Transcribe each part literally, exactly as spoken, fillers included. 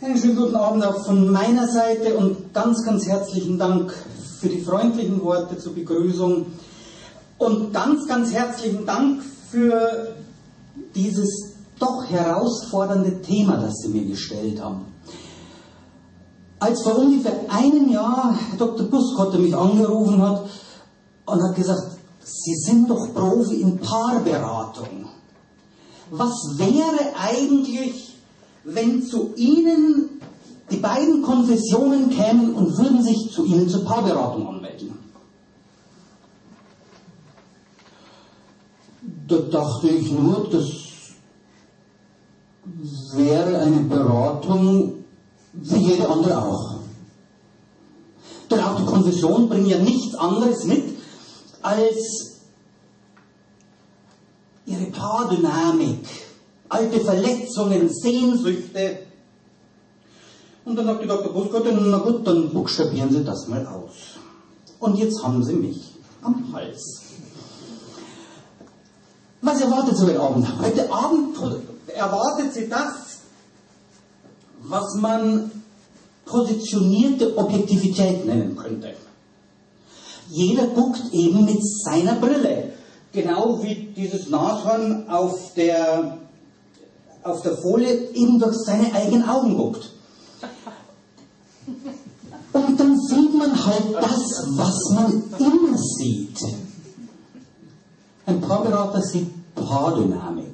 Einen schönen guten Abend auch von meiner Seite und ganz, ganz herzlichen Dank für die freundlichen Worte zur Begrüßung und ganz, ganz herzlichen Dank für dieses doch herausfordernde Thema, das Sie mir gestellt haben. Als vor ungefähr einem Jahr Herr Doktor Buskotte mich angerufen hat und hat gesagt, Sie sind doch Profi in Paarberatung. Was wäre eigentlich, wenn zu Ihnen die beiden Konfessionen kämen und würden sich zu Ihnen zur Paarberatung anmelden? Da dachte ich nur, das wäre eine Beratung wie jede andere auch. Denn auch die Konfessionen bringen ja nichts anderes mit als ihre Paardynamik, alte Verletzungen, Sehnsüchte. Und dann sagte Doktor Buskotte, na gut, dann buchstabieren Sie das mal aus. Und jetzt haben Sie mich am Hals. Was erwartet Sie heute Abend? Heute Abend erwartet Sie das, was man positionierte Objektivität nennen könnte. Jeder guckt eben mit seiner Brille. Genau wie dieses Nashorn auf der, auf der Folie eben durch seine eigenen Augen guckt. Und dann sieht man halt das, was man immer sieht. Ein Paarberater sieht Paardynamik.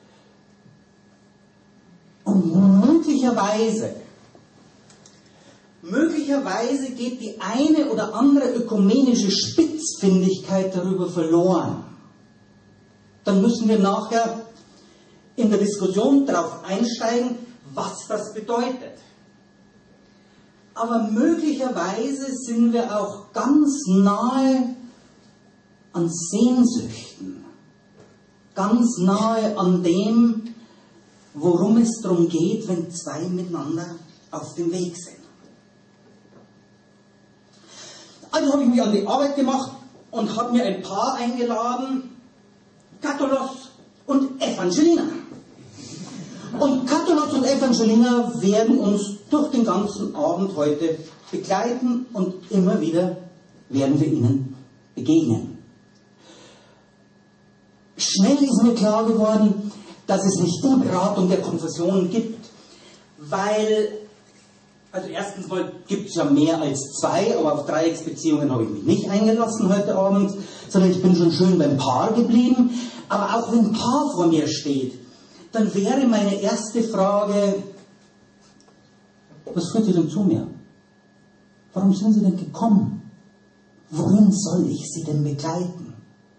Und möglicherweise, möglicherweise geht die eine oder andere ökumenische Spitzfindigkeit darüber verloren. Dann müssen wir nachher in der Diskussion darauf einsteigen, was das bedeutet. Aber möglicherweise sind wir auch ganz nahe an Sehnsüchten, ganz nahe an dem, worum es darum geht, wenn zwei miteinander auf dem Weg sind. Also habe ich mich an die Arbeit gemacht und habe mir ein Paar eingeladen, Katholos und Evangelina. Und Katholos und Evangelina werden uns durch den ganzen Abend heute begleiten und immer wieder werden wir ihnen begegnen. Schnell ist mir klar geworden, dass es nicht die Beratung der Konfessionen gibt, weil, also erstens mal gibt es ja mehr als zwei, aber auf Dreiecksbeziehungen habe ich mich nicht eingelassen heute Abend, sondern ich bin schon schön beim Paar geblieben. Aber auch wenn ein Paar vor mir steht, dann wäre meine erste Frage, was führt Sie denn zu mir? Warum sind Sie denn gekommen? Wohin soll ich Sie denn begleiten?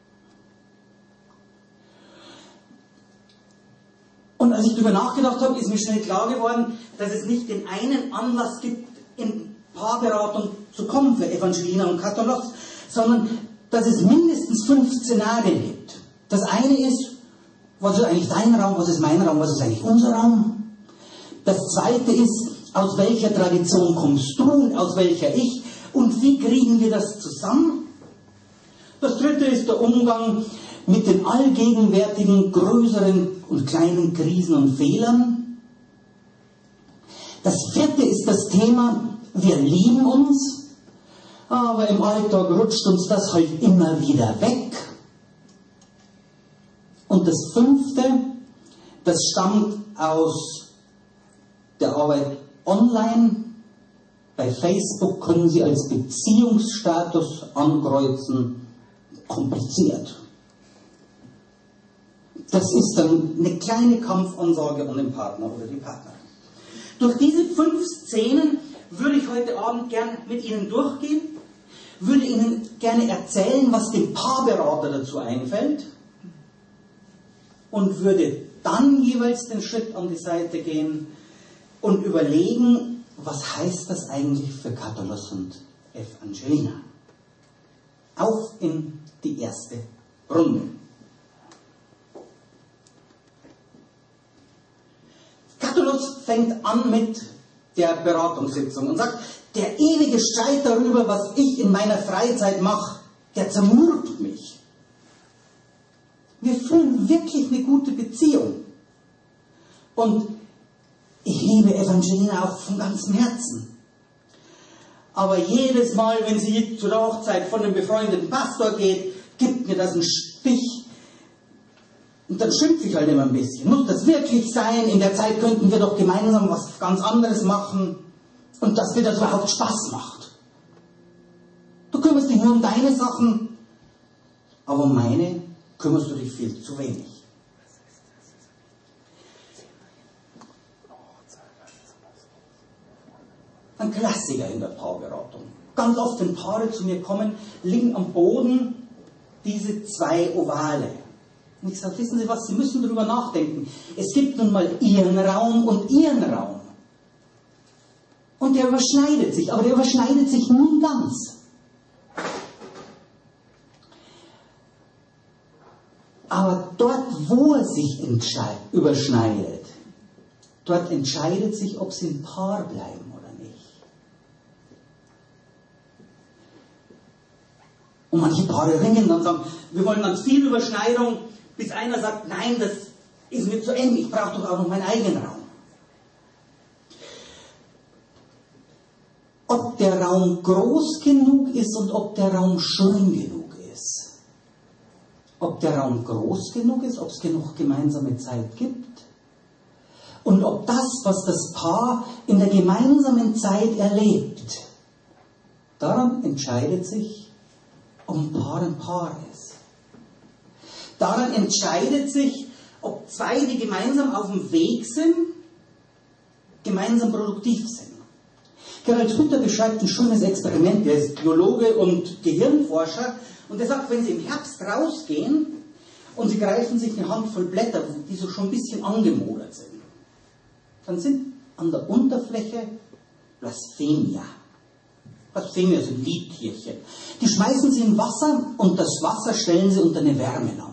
Und als ich darüber nachgedacht habe, ist mir schnell klar geworden, dass es nicht den einen Anlass gibt, in Paarberatung zu kommen für Evangelina und Katholos, sondern dass es mindestens fünf Szenarien gibt. Das eine ist, was ist eigentlich dein Raum, was ist mein Raum, was ist eigentlich unser Raum? Das zweite ist, aus welcher Tradition kommst du und aus welcher ich und wie kriegen wir das zusammen? Das dritte ist der Umgang mit den allgegenwärtigen größeren und kleinen Krisen und Fehlern. Das vierte ist das Thema, wir lieben uns, aber im Alltag rutscht uns das halt immer wieder weg. Und das fünfte, das stammt aus der Arbeit online. Bei Facebook können Sie als Beziehungsstatus ankreuzen, kompliziert. Das ist dann eine kleine Kampfansage an den Partner oder die Partnerin. Durch diese fünf Szenen würde ich heute Abend gerne mit Ihnen durchgehen, würde Ihnen gerne erzählen, was dem Paarberater dazu einfällt und würde dann jeweils den Schritt an die Seite gehen und überlegen, was heißt das eigentlich für Katholos und Evangelina. Auf in die erste Runde. Katholos fängt an mit der Beratungssitzung und sagt, der ewige Streit darüber, was ich in meiner Freizeit mache, der zermürbt mich. Wir führen wirklich eine gute Beziehung. Und Ich liebe Evangelina auch von ganzem Herzen. Aber jedes Mal, wenn sie zu der Hochzeit von einem befreundeten Pastor geht, gibt mir das einen Stich. Und dann schimpfe ich halt immer ein bisschen. Muss das wirklich sein? In der Zeit könnten wir doch gemeinsam was ganz anderes machen. Und dass dir das überhaupt Spaß macht. Du kümmerst dich nur um deine Sachen, aber um meine kümmerst du dich viel zu wenig. Ein Klassiker in der Paarberatung. Ganz oft, wenn Paare zu mir kommen, liegen am Boden diese zwei Ovale. Und ich sage, wissen Sie was, Sie müssen darüber nachdenken. Es gibt nun mal Ihren Raum und Ihren Raum. Und der überschneidet sich, aber der überschneidet sich nie ganz. Aber dort, wo er sich überschneidet, dort entscheidet sich, ob Sie ein Paar bleiben oder nicht. Und manche Paare ringen dann und sagen, wir wollen ganz viel Überschneidung, bis einer sagt, nein, das ist mir zu eng, ich brauche doch auch noch meinen eigenen Raum. Ob der Raum groß genug ist und ob der Raum schön genug ist. Ob der Raum groß genug ist, ob es genug gemeinsame Zeit gibt. Und ob das, was das Paar in der gemeinsamen Zeit erlebt, daran entscheidet sich, ob ein Paar ein Paar ist. Daran entscheidet sich, ob zwei, die gemeinsam auf dem Weg sind, gemeinsam produktiv sind. Gerald Hüther beschreibt ein schönes Experiment. Er ist Biologe und Gehirnforscher. Und er sagt, wenn Sie im Herbst rausgehen und Sie greifen sich eine Handvoll Blätter, die so schon ein bisschen angemodert sind, dann sind an der Unterfläche Blasphemia. Blasphemia sind Liedtierchen. Die schmeißen Sie in Wasser und das Wasser stellen Sie unter eine Wärmelampe.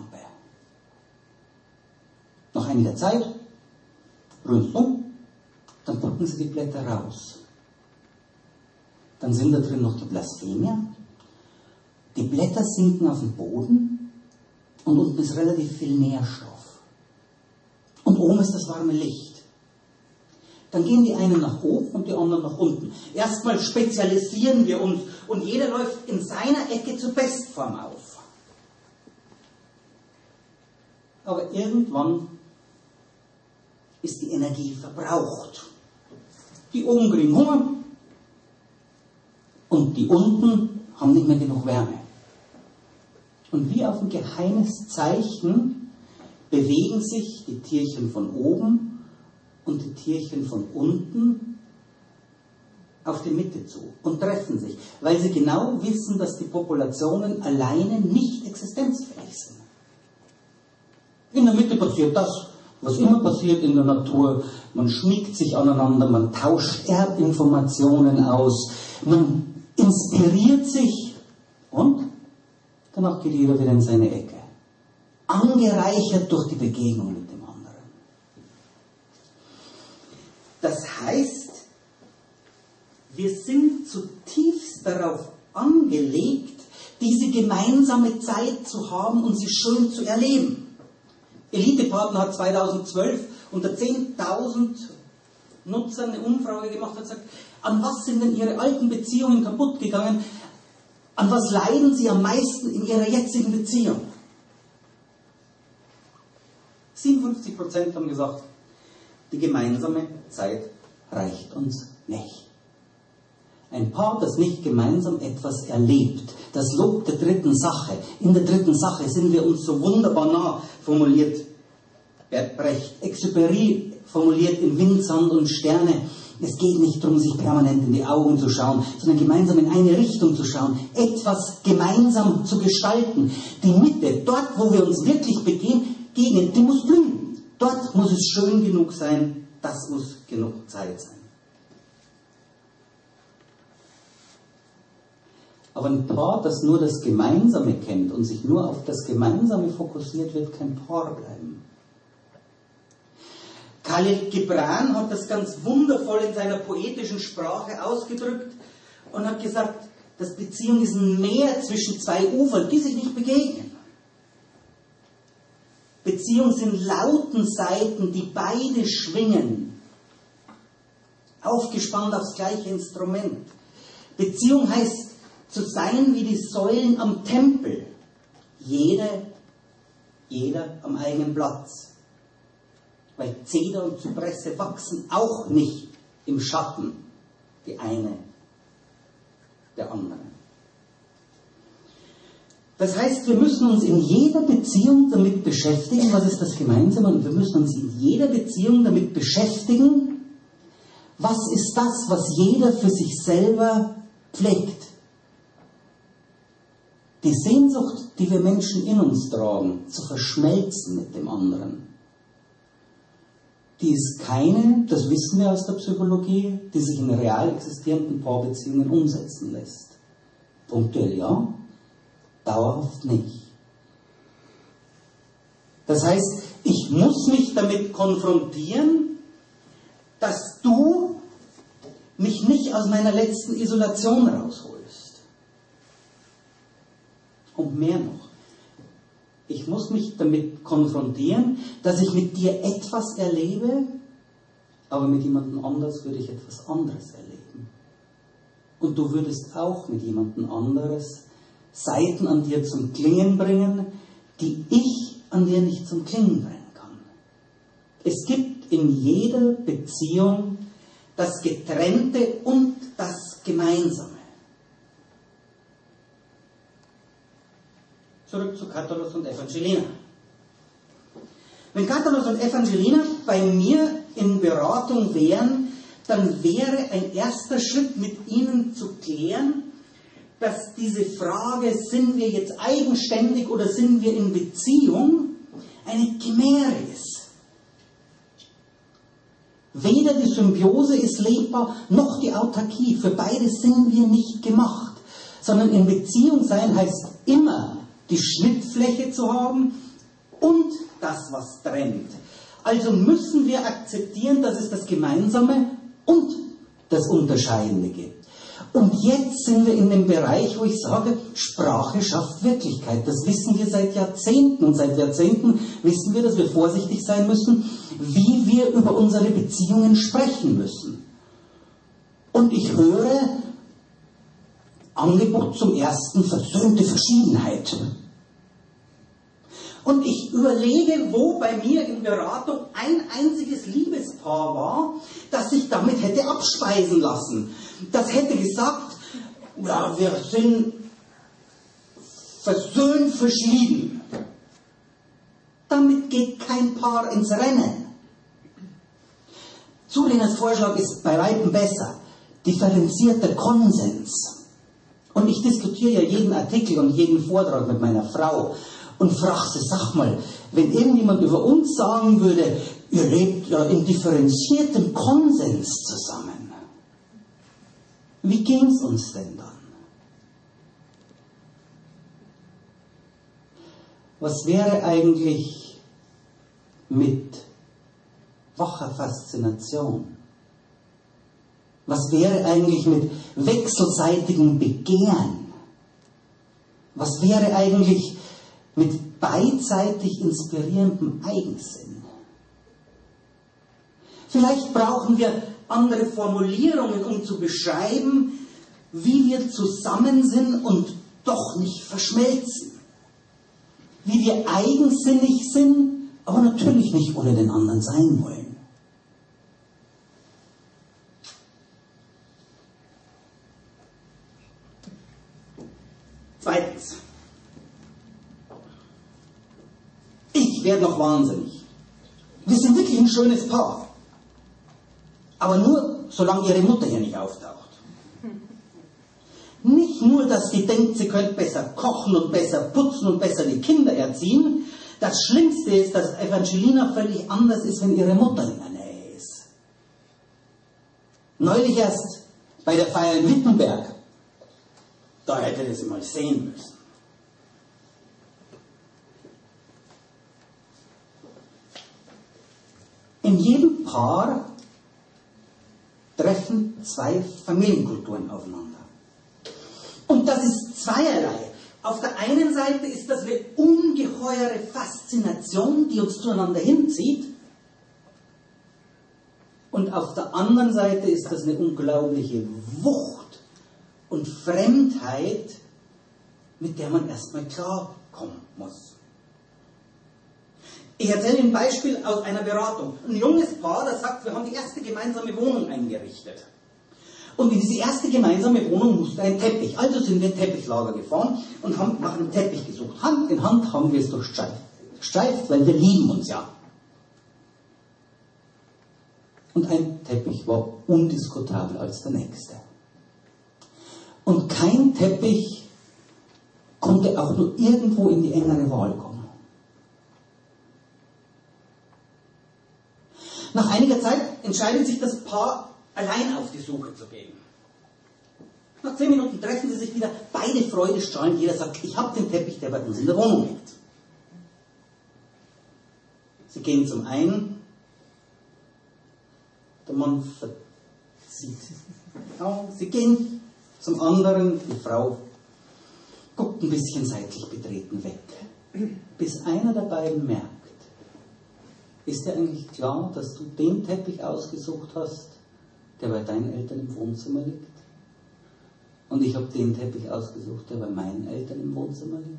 Nach einiger Zeit rühren Sie um, dann packen Sie die Blätter raus. Dann sind da drin noch die Blasphemia. Die Blätter sinken auf den Boden und unten ist relativ viel Nährstoff. Und oben ist das warme Licht. Dann gehen die einen nach oben und die anderen nach unten. Erstmal spezialisieren wir uns und jeder läuft in seiner Ecke zur Bestform auf. Aber irgendwann ist die Energie verbraucht. Die oben kriegen Hunger und die unten haben nicht mehr genug Wärme. Und wie auf ein geheimes Zeichen bewegen sich die Tierchen von oben und die Tierchen von unten auf die Mitte zu und treffen sich, weil sie genau wissen, dass die Populationen alleine nicht existenzfähig sind. In der Mitte passiert das, was immer passiert in der Natur. Man schmiegt sich aneinander, man tauscht Erbinformationen aus, man inspiriert sich und danach geht jeder wieder in seine Ecke. Angereichert durch die Begegnung mit dem anderen. Das heißt, wir sind zutiefst darauf angelegt, diese gemeinsame Zeit zu haben und sie schön zu erleben. Elite-Partner hat zweitausendzwölf unter zehntausend Nutzern eine Umfrage gemacht und gesagt, an was sind denn Ihre alten Beziehungen kaputt gegangen? An was leiden Sie am meisten in Ihrer jetzigen Beziehung? siebenundfünfzig Prozent haben gesagt, die gemeinsame Zeit reicht uns nicht. Ein Paar, das nicht gemeinsam etwas erlebt, das Lob der dritten Sache. In der dritten Sache sind wir uns so wunderbar nah, formuliert Bert Brecht. Exupéry formuliert in Wind, Sand und Sterne. Es geht nicht darum, sich permanent in die Augen zu schauen, sondern gemeinsam in eine Richtung zu schauen, etwas gemeinsam zu gestalten. Die Mitte, dort, wo wir uns wirklich begegnen, die muss blühen. Dort muss es schön genug sein, das muss genug Zeit sein. Aber ein Paar, das nur das Gemeinsame kennt und sich nur auf das Gemeinsame fokussiert, wird kein Paar bleiben. Khalil Gibran hat das ganz wundervoll in seiner poetischen Sprache ausgedrückt und hat gesagt, dass Beziehung ist ein Meer zwischen zwei Ufern, die sich nicht begegnen. Beziehung sind Lautensaiten, die beide schwingen. aufgespannt aufs gleiche Instrument. Beziehung heißt zu sein wie die Säulen am Tempel. Jede, jeder am eigenen Platz. Weil Zeder und Zypresse wachsen auch nicht im Schatten, die eine der anderen. Das heißt, wir müssen uns in jeder Beziehung damit beschäftigen, was ist das Gemeinsame, und wir müssen uns in jeder Beziehung damit beschäftigen, was ist das, was jeder für sich selber pflegt. Die Sehnsucht, die wir Menschen in uns tragen, zu verschmelzen mit dem anderen, die ist keine, das wissen wir aus der Psychologie, die sich in real existierenden Paarbeziehungen umsetzen lässt. Punktuell ja, dauerhaft nicht. Das heißt, ich muss mich damit konfrontieren, dass du mich nicht aus meiner letzten Isolation rausholst. Und mehr noch. Ich muss mich damit konfrontieren, dass ich mit dir etwas erlebe, aber mit jemandem anders würde ich etwas anderes erleben. Und du würdest auch mit jemandem anderes Seiten an dir zum Klingen bringen, die ich an dir nicht zum Klingen bringen kann. Es gibt in jeder Beziehung das Getrennte und das Gemeinsame. Zurück zu Catullus und Evangelina. Wenn Catullus und Evangelina bei mir in Beratung wären, dann wäre ein erster Schritt mit ihnen zu klären, dass diese Frage, sind wir jetzt eigenständig oder sind wir in Beziehung, eine Chimäre ist. Weder die Symbiose ist lebbar, noch die Autarkie. Für beides sind wir nicht gemacht. Sondern in Beziehung sein heißt immer, die Schnittfläche zu haben und das, was trennt. Also müssen wir akzeptieren, dass es das Gemeinsame und das Unterscheidende gibt. Und jetzt sind wir in dem Bereich, wo ich sage, Sprache schafft Wirklichkeit. Das wissen wir seit Jahrzehnten. Und seit Jahrzehnten wissen wir, dass wir vorsichtig sein müssen, wie wir über unsere Beziehungen sprechen müssen. Und ich höre Angebot zum ersten, versöhnte Verschiedenheit. Und ich überlege, wo bei mir in Beratung ein einziges Liebespaar war, das sich damit hätte abspeisen lassen. Das hätte gesagt, ja, wir sind versöhnt verschieden. Damit geht kein Paar ins Rennen. Zuliners Vorschlag ist bei weitem besser. Differenzierter Konsens. Und ich diskutiere ja jeden Artikel und jeden Vortrag mit meiner Frau und frage sie, sag mal, wenn irgendjemand über uns sagen würde, ihr lebt ja in differenziertem Konsens zusammen, wie ging es uns denn dann? Was wäre eigentlich mit wacher Faszination? Was wäre eigentlich mit wechselseitigem Begehren? Was wäre eigentlich mit beidseitig inspirierendem Eigensinn? Vielleicht brauchen wir andere Formulierungen, um zu beschreiben, wie wir zusammen sind und doch nicht verschmelzen. Wie wir eigensinnig sind, aber natürlich nicht ohne den anderen sein wollen. Zweitens. Ich werde noch wahnsinnig. Wir sind wirklich ein schönes Paar. Aber nur, solange ihre Mutter hier nicht auftaucht. Nicht nur, dass sie denkt, sie könnte besser kochen und besser putzen und besser die Kinder erziehen. Das Schlimmste ist, dass Evangelina völlig anders ist, wenn ihre Mutter in der Nähe ist. Neulich erst bei der Feier in Wittenberg. Da hätte ihr sie mal sehen müssen. In jedem Paar treffen zwei Familienkulturen aufeinander. Und das ist zweierlei. Auf der einen Seite ist das eine ungeheure Faszination, die uns zueinander hinzieht. Und auf der anderen Seite ist das eine unglaubliche Wucht und Fremdheit, mit der man erstmal klarkommen muss. Ich erzähle Ihnen ein Beispiel aus einer Beratung. Ein junges Paar, das sagt, wir haben die erste gemeinsame Wohnung eingerichtet. Und in diese erste gemeinsame Wohnung musste ein Teppich. Also sind wir in den Teppichlager gefahren und haben nach einem Teppich gesucht. Hand in Hand haben wir es durchstreift. Streift, weil wir lieben uns ja. Und ein Teppich war undiskutabel als der nächste. Und kein Teppich konnte auch nur irgendwo in die engere Wahl kommen. Nach einiger Zeit entscheidet sich das Paar, allein auf die Suche zu gehen. Nach zehn Minuten treffen sie sich wieder, beide freudestrahlend, jeder sagt, ich habe den Teppich, der bei uns in der Wohnung liegt. Sie gehen zum einen, der Mann verzieht die Augen, sie gehen zum anderen, die Frau guckt ein bisschen seitlich betreten weg, bis einer der beiden merkt, ist dir eigentlich klar, dass du den Teppich ausgesucht hast, der bei deinen Eltern im Wohnzimmer liegt? Und ich habe den Teppich ausgesucht, der bei meinen Eltern im Wohnzimmer liegt?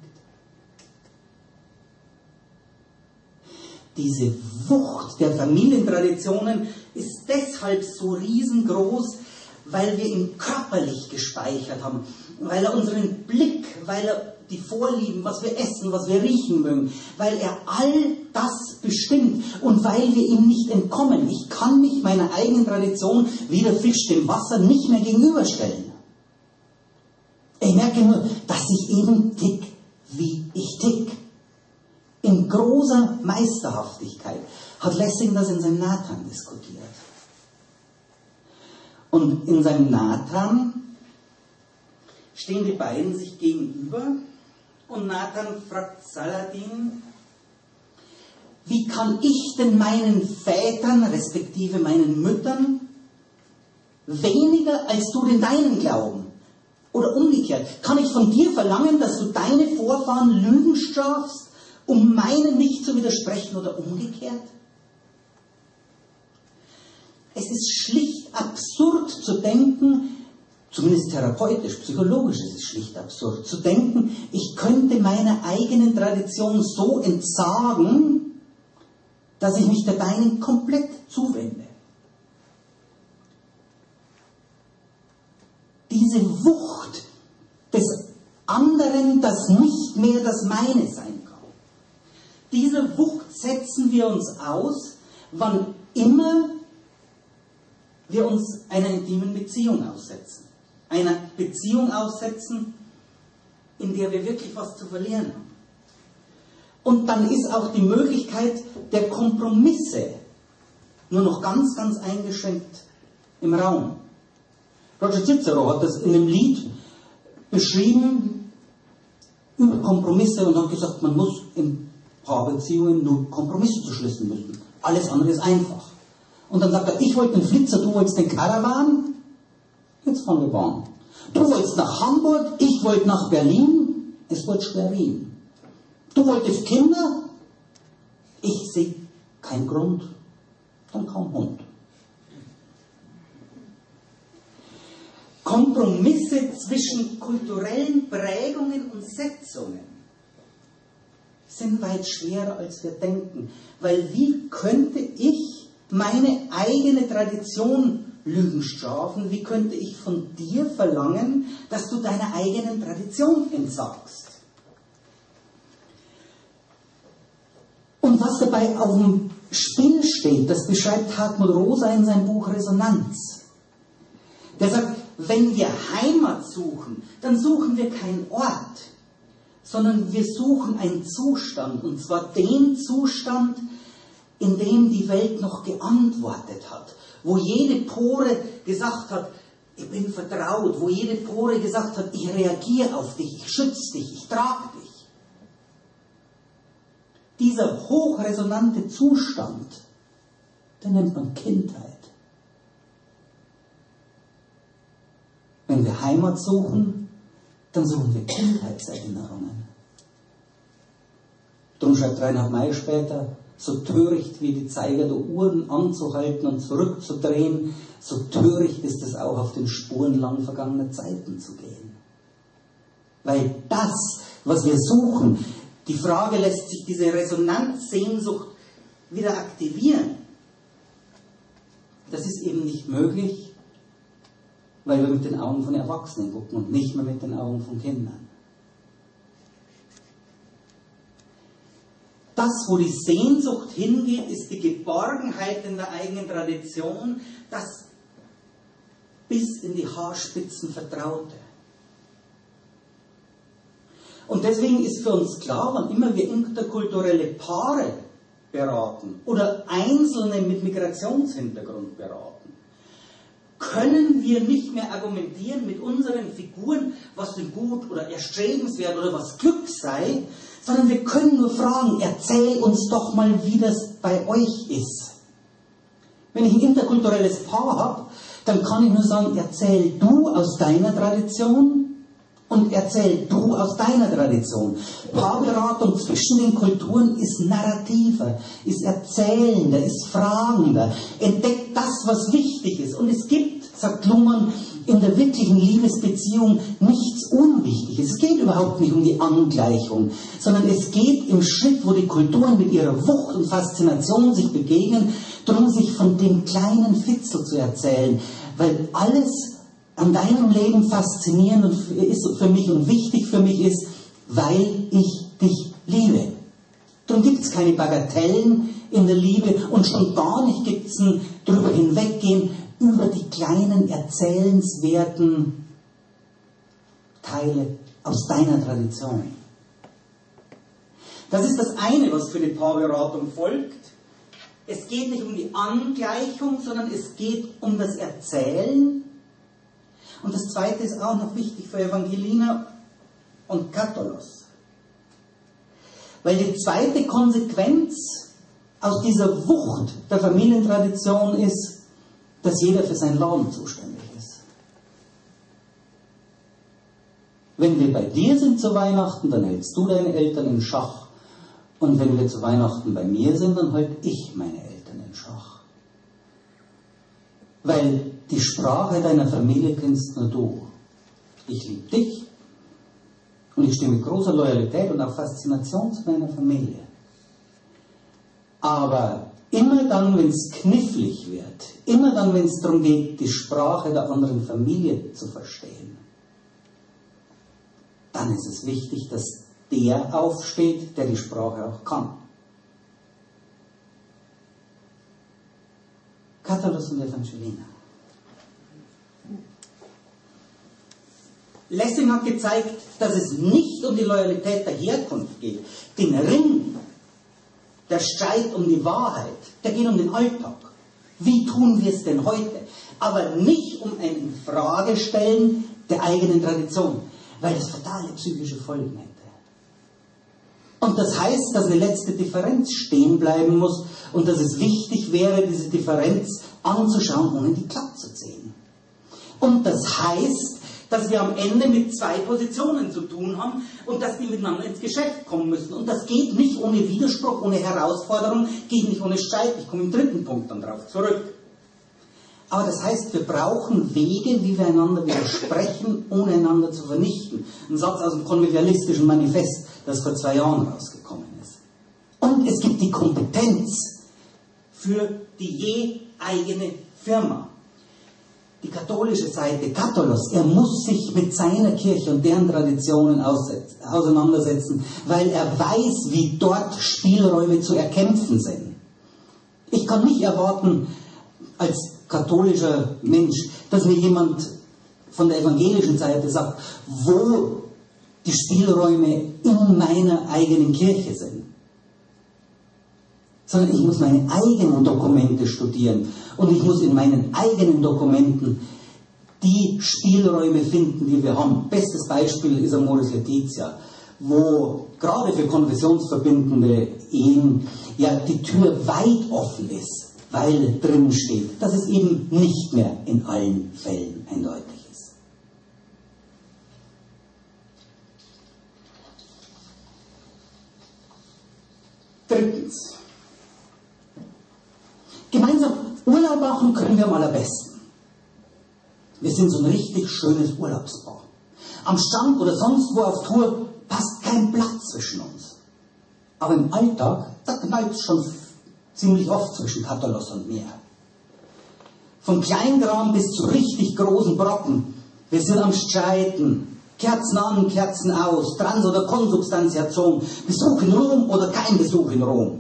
Diese Wucht der Familientraditionen ist deshalb so riesengroß, weil wir ihn körperlich gespeichert haben, weil er unseren Blick, weil er die Vorlieben, was wir essen, was wir riechen mögen, weil er all das bestimmt und weil wir ihm nicht entkommen. Ich kann mich meiner eigenen Tradition wie der Fisch dem Wasser nicht mehr gegenüberstellen. Ich merke nur, dass ich eben tick, wie ich tick. In großer Meisterhaftigkeit hat Lessing das in seinem Nathan diskutiert. Und in seinem Nathan stehen die beiden sich gegenüber und Nathan fragt Saladin, wie kann ich denn meinen Vätern, respektive meinen Müttern, weniger als du den deinen glauben? Oder umgekehrt, kann ich von dir verlangen, dass du deine Vorfahren Lügen strafst, um meinen nicht zu widersprechen oder umgekehrt? Es ist schlicht absurd zu denken, zumindest therapeutisch, psychologisch ist es schlicht absurd, zu denken, ich könnte meiner eigenen Tradition so entsagen, dass ich mich der deinen komplett zuwende. Diese Wucht des anderen, das nicht mehr das meine sein kann. Diese Wucht setzen wir uns aus, wann immer wir uns einer intimen Beziehung aussetzen. Einer Beziehung aussetzen, in der wir wirklich was zu verlieren haben. Und dann ist auch die Möglichkeit der Kompromisse nur noch ganz, ganz eingeschränkt im Raum. Roger Cicero hat das in einem Lied beschrieben über Kompromisse und hat gesagt, man muss in Paarbeziehungen nur Kompromisse zu schließen müssen. Alles andere ist einfach. Und dann sagt er, ich wollte den Flitzer, du wolltest den Caravan, jetzt fahren wir Bahn. Du wolltest nach Hamburg, ich wollte nach Berlin, es wurde Schwerin. Du wolltest Kinder, ich sehe keinen Grund, dann kaum Hund. Kompromisse zwischen kulturellen Prägungen und Setzungen sind weit schwerer, als wir denken. Weil wie könnte ich meine eigene Tradition Lügen strafen? Wie könnte ich von dir verlangen, dass du deiner eigenen Tradition entsagst? Und was dabei auf dem Spiel steht, das beschreibt Hartmut Rosa in seinem Buch Resonanz. Der sagt, wenn wir Heimat suchen, dann suchen wir keinen Ort, sondern wir suchen einen Zustand, und zwar den Zustand, in dem die Welt noch geantwortet hat, wo jede Pore gesagt hat, ich bin vertraut, wo jede Pore gesagt hat, ich reagiere auf dich, ich schütze dich, ich trage dich. Dieser hochresonante Zustand, den nennt man Kindheit. Wenn wir Heimat suchen, dann suchen wir Kindheitserinnerungen. Darum schreibt Reinhard May später, so töricht wie die Zeiger der Uhren anzuhalten und zurückzudrehen, so töricht ist es auch, auf den Spuren lang vergangener Zeiten zu gehen. Weil das, was wir suchen, die Frage, lässt sich diese Resonanzsehnsucht wieder aktivieren, das ist eben nicht möglich, weil wir mit den Augen von Erwachsenen gucken und nicht mehr mit den Augen von Kindern. Das, wo die Sehnsucht hingeht, ist die Geborgenheit in der eigenen Tradition, das bis in die Haarspitzen Vertraute. Und deswegen ist für uns klar, wann immer wir interkulturelle Paare beraten oder Einzelne mit Migrationshintergrund beraten, können wir nicht mehr argumentieren mit unseren Figuren, was denn gut oder erstrebenswert oder was Glück sei, sondern wir können nur fragen, erzähl uns doch mal, wie das bei euch ist. Wenn ich ein interkulturelles Paar habe, dann kann ich nur sagen, erzähl du aus deiner Tradition und erzähl du aus deiner Tradition. Paarberatung zwischen den Kulturen ist narrativer, ist erzählender, ist fragender, entdeckt das, was wichtig ist. Und es gibt, sagt Luhmann, in der wirklichen Liebesbeziehung nichts Unwichtiges. Es geht überhaupt nicht um die Angleichung, sondern es geht im Schritt, wo die Kulturen mit ihrer Wucht und Faszination sich begegnen, darum, sich von dem kleinen Fitzel zu erzählen, weil alles an deinem Leben faszinierend und ist für mich und wichtig für mich ist, weil ich dich liebe. Darum gibt es keine Bagatellen in der Liebe und schon gar nicht gibt es ein drüber hinweggehen über die kleinen erzählenswerten Teile aus deiner Tradition. Das ist das eine, was für die Paarberatung folgt. Es geht nicht um die Angleichung, sondern es geht um das Erzählen. Und das zweite ist auch noch wichtig für Evangelina und Katholos. Weil die zweite Konsequenz aus dieser Wucht der Familientradition ist, dass jeder für sein Laden zuständig ist. Wenn wir bei dir sind zu Weihnachten, dann hältst du deine Eltern in Schach. Und wenn wir zu Weihnachten bei mir sind, dann halte ich meine Eltern in Schach. Weil die Sprache deiner Familie kennst nur du. Ich liebe dich und ich stehe mit großer Loyalität und auch Faszination zu deiner Familie. Aber immer dann, wenn es knifflig wird, immer dann, wenn es darum geht, die Sprache der anderen Familie zu verstehen, dann ist es wichtig, dass der aufsteht, der die Sprache auch kann. Katholos und Evangelina. Lessing hat gezeigt, dass es nicht um die Loyalität der Herkunft geht. Den Ring, der Streit um die Wahrheit, der geht um den Alltag. Wie tun wir es denn heute? Aber nicht um ein Infragestellen der eigenen Tradition, weil das fatale psychische Folgen hätte. Und das heißt, dass eine letzte Differenz stehen bleiben muss und dass es wichtig wäre, diese Differenz anzuschauen, ohne die glatt zu ziehen. Und das heißt, dass wir am Ende mit zwei Positionen zu tun haben und dass die miteinander ins Geschäft kommen müssen. Und das geht nicht ohne Widerspruch, ohne Herausforderung, geht nicht ohne Streit. Ich komme im dritten Punkt dann drauf zurück. Aber das heißt, wir brauchen Wege, wie wir einander widersprechen, ohne einander zu vernichten. Ein Satz aus dem konvivialistischen Manifest, das vor zwei Jahren rausgekommen ist. Und es gibt die Kompetenz für die je eigene Firma. Die katholische Seite, Katholos, er muss sich mit seiner Kirche und deren Traditionen auseinandersetzen, weil er weiß, wie dort Spielräume zu erkämpfen sind. Ich kann nicht erwarten, als katholischer Mensch, dass mir jemand von der evangelischen Seite sagt, wo die Spielräume in meiner eigenen Kirche sind. Sondern ich muss meine eigenen Dokumente studieren und ich muss in meinen eigenen Dokumenten die Spielräume finden, die wir haben. Bestes Beispiel ist Amoris Laetitia, wo gerade für konfessionsverbindende Ehen ja die Tür weit offen ist, weil drin steht, dass es eben nicht mehr in allen Fällen eindeutig ist. Drittens. Urlaub machen können wir am allerbesten. Wir sind so ein richtig schönes Urlaubspaar. Am Strand oder sonst wo auf Tour passt kein Platz zwischen uns. Aber im Alltag, da knallt es schon ziemlich oft zwischen Katalos und mir. Von Kleinkram bis zu richtig großen Brocken. Wir sind am Streiten. Kerzen an, Kerzen aus. Trans- oder Konsubstantiation. Besuch in Rom oder kein Besuch in Rom.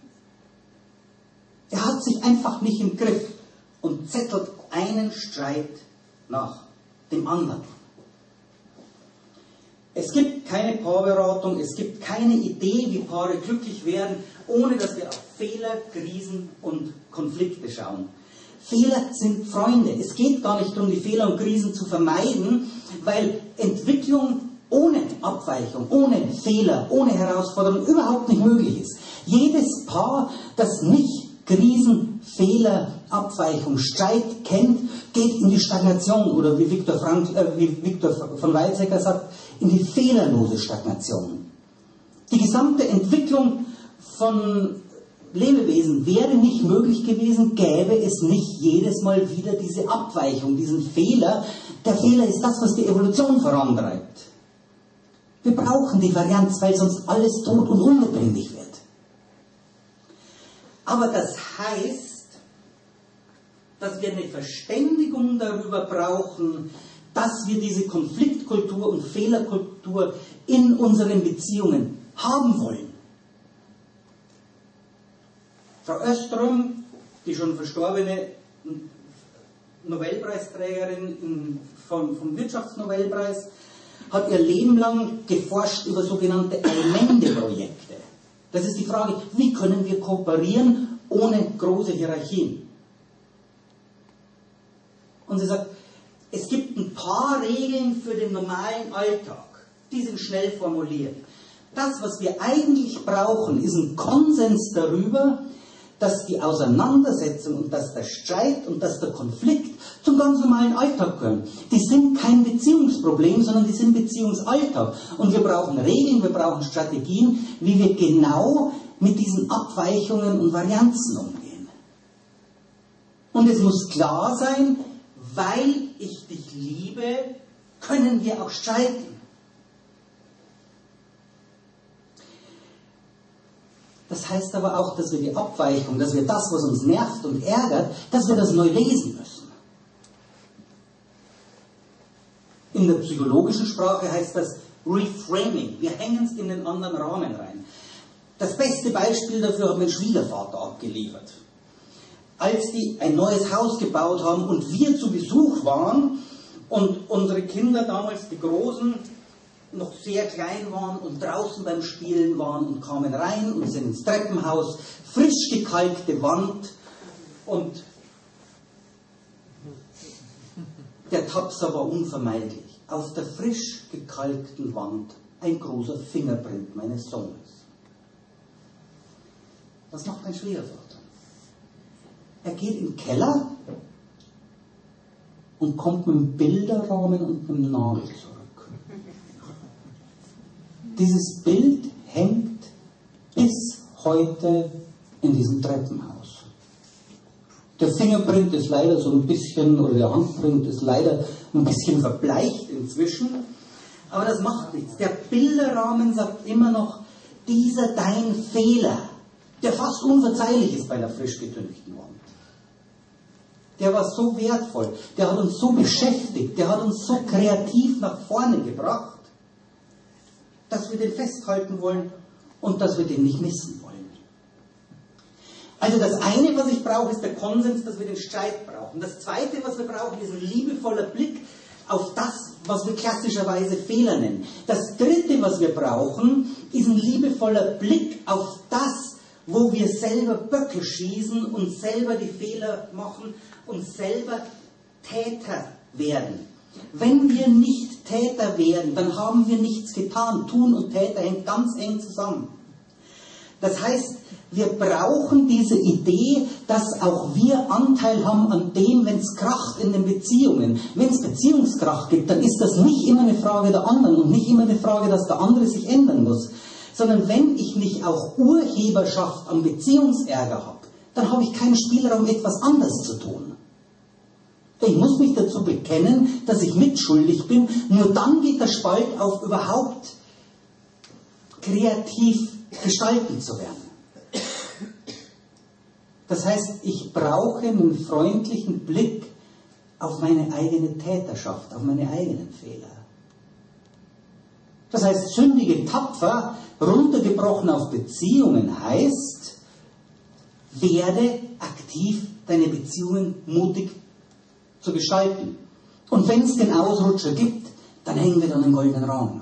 Er hat sich einfach nicht im Griff und zettelt einen Streit nach dem anderen. Es gibt keine Paarberatung, es gibt keine Idee, wie Paare glücklich werden, ohne dass wir auf Fehler, Krisen und Konflikte schauen. Fehler sind Freunde. Es geht gar nicht darum, die Fehler und Krisen zu vermeiden, weil Entwicklung ohne Abweichung, ohne Fehler, ohne Herausforderung überhaupt nicht möglich ist. Jedes Paar, das nicht Krisen, Fehler, Abweichung, Streit kennt, geht in die Stagnation oder wie Viktor, Frank, äh, wie Viktor von Weizsäcker sagt, in die fehlerlose Stagnation. Die gesamte Entwicklung von Lebewesen wäre nicht möglich gewesen, gäbe es nicht jedes Mal wieder diese Abweichung, diesen Fehler. Der Fehler ist das, was die Evolution vorantreibt. Wir brauchen die Varianz, weil sonst alles tot und unlebendig wird. Aber das heißt, dass wir eine Verständigung darüber brauchen, dass wir diese Konfliktkultur und Fehlerkultur in unseren Beziehungen haben wollen. Frau Öström, die schon verstorbene Nobelpreisträgerin vom, vom Wirtschaftsnobelpreis, hat ihr Leben lang geforscht über sogenannte Allmende-Projekte. Das ist die Frage, wie können wir kooperieren ohne große Hierarchien? Und sie sagt, es gibt ein paar Regeln für den normalen Alltag. Die sind schnell formuliert. Das, was wir eigentlich brauchen, ist ein Konsens darüber, dass die Auseinandersetzung und dass der Streit und dass der Konflikt zum ganz normalen Alltag gehören. Die sind kein Beziehungsproblem, sondern die sind Beziehungsalltag. Und wir brauchen Regeln, wir brauchen Strategien, wie wir genau mit diesen Abweichungen und Varianzen umgehen. Und es muss klar sein, weil ich dich liebe, können wir auch streiten. Das heißt aber auch, dass wir die Abweichung, dass wir das, was uns nervt und ärgert, dass wir das neu lesen müssen. In der psychologischen Sprache heißt das Reframing. Wir hängen es in den anderen Rahmen rein. Das beste Beispiel dafür hat mein Schwiegervater abgeliefert. Als die ein neues Haus gebaut haben und wir zu Besuch waren und unsere Kinder damals, die Großen, noch sehr klein waren und draußen beim Spielen waren und kamen rein und sind ins Treppenhaus, frisch gekalkte Wand und der Tapser war unvermeidlich. Auf der frisch gekalkten Wand ein großer Fingerprint meines Sohnes. Was macht mein Schwiegervater? Er geht in den Keller und kommt mit einem Bilderrahmen und einem Nagel zurück. Dieses Bild hängt bis heute in diesem Treppenhaus. Der Fingerprint ist leider so ein bisschen, oder der Handprint ist leider ein bisschen verbleicht inzwischen, aber das macht nichts. Der Bilderrahmen sagt immer noch, dieser dein Fehler, der fast unverzeihlich ist bei einer frisch getünchten Wand. Der war so wertvoll, der hat uns so beschäftigt, der hat uns so kreativ nach vorne gebracht, dass wir den festhalten wollen und dass wir den nicht missen wollen. Also das eine, was ich brauche, ist der Konsens, dass wir den Streit brauchen. Das zweite, was wir brauchen, ist ein liebevoller Blick auf das, was wir klassischerweise Fehler nennen. Das dritte, was wir brauchen, ist ein liebevoller Blick auf das, wo wir selber Böcke schießen und selber die Fehler machen und selber Täter werden. Wenn wir nicht Täter werden, dann haben wir nichts getan. Tun und Täter hängen ganz eng zusammen. Das heißt, wir brauchen diese Idee, dass auch wir Anteil haben an dem, wenn es kracht in den Beziehungen. Wenn es Beziehungskrach gibt, dann ist das nicht immer eine Frage der anderen und nicht immer eine Frage, dass der andere sich ändern muss. Sondern wenn ich nicht auch Urheberschaft am Beziehungsärger habe, dann habe ich keinen Spielraum, etwas anders zu tun. Ich muss mich dazu bekennen, dass ich mitschuldig bin. Nur dann geht der Spalt auf, überhaupt kreativ gestalten zu werden. Das heißt, ich brauche einen freundlichen Blick auf meine eigene Täterschaft, auf meine eigenen Fehler. Das heißt, sündige tapfer, runtergebrochen auf Beziehungen heißt, werde aktiv deine Beziehungen mutig zu gestalten. Und wenn es den Ausrutscher gibt, dann hängen wir dann im goldenen Raum.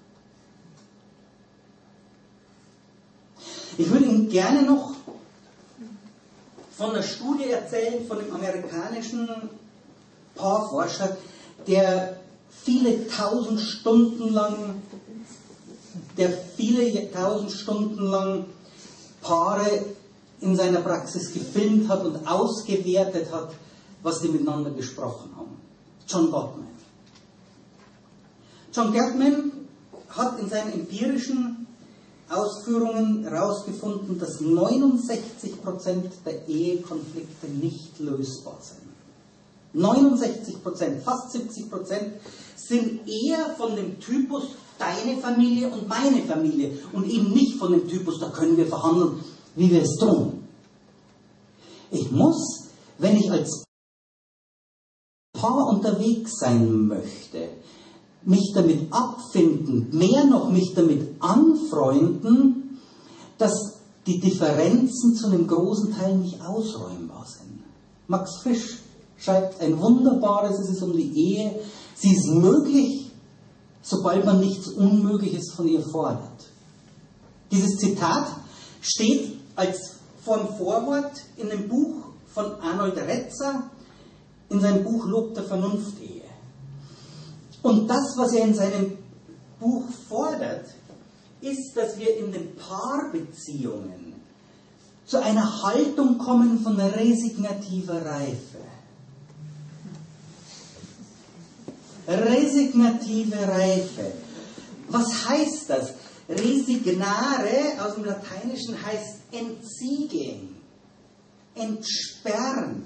Ich würde Ihnen gerne noch von einer Studie erzählen, von dem amerikanischen Paarforscher, der viele tausend Stunden lang, der viele tausend Stunden lang Paare in seiner Praxis gefilmt hat und ausgewertet hat, was die miteinander gesprochen haben. John Gottman. John Gottman hat in seinen empirischen Ausführungen herausgefunden, dass neunundsechzig Prozent der Ehekonflikte nicht lösbar sind. neunundsechzig Prozent, fast siebzig Prozent sind eher von dem Typus deine Familie und meine Familie und eben nicht von dem Typus, da können wir verhandeln, wie wir es tun. Ich muss, wenn ich als Paar unterwegs sein möchte, mich damit abfinden, mehr noch mich damit anfreunden, dass die Differenzen zu einem großen Teil nicht ausräumbar sind. Max Frisch schreibt ein wunderbares, es ist um die Ehe, sie ist möglich, sobald man nichts Unmögliches von ihr fordert. Dieses Zitat steht als vom Vorwort in dem Buch von Arnold Retzer, in seinem Buch Lob der Vernunft-Ehe. Und das, was er in seinem Buch fordert, ist, dass wir in den Paarbeziehungen zu einer Haltung kommen von resignativer Reife. Resignative Reife. Was heißt das? Resignare aus dem Lateinischen heißt entziegeln, entsperren,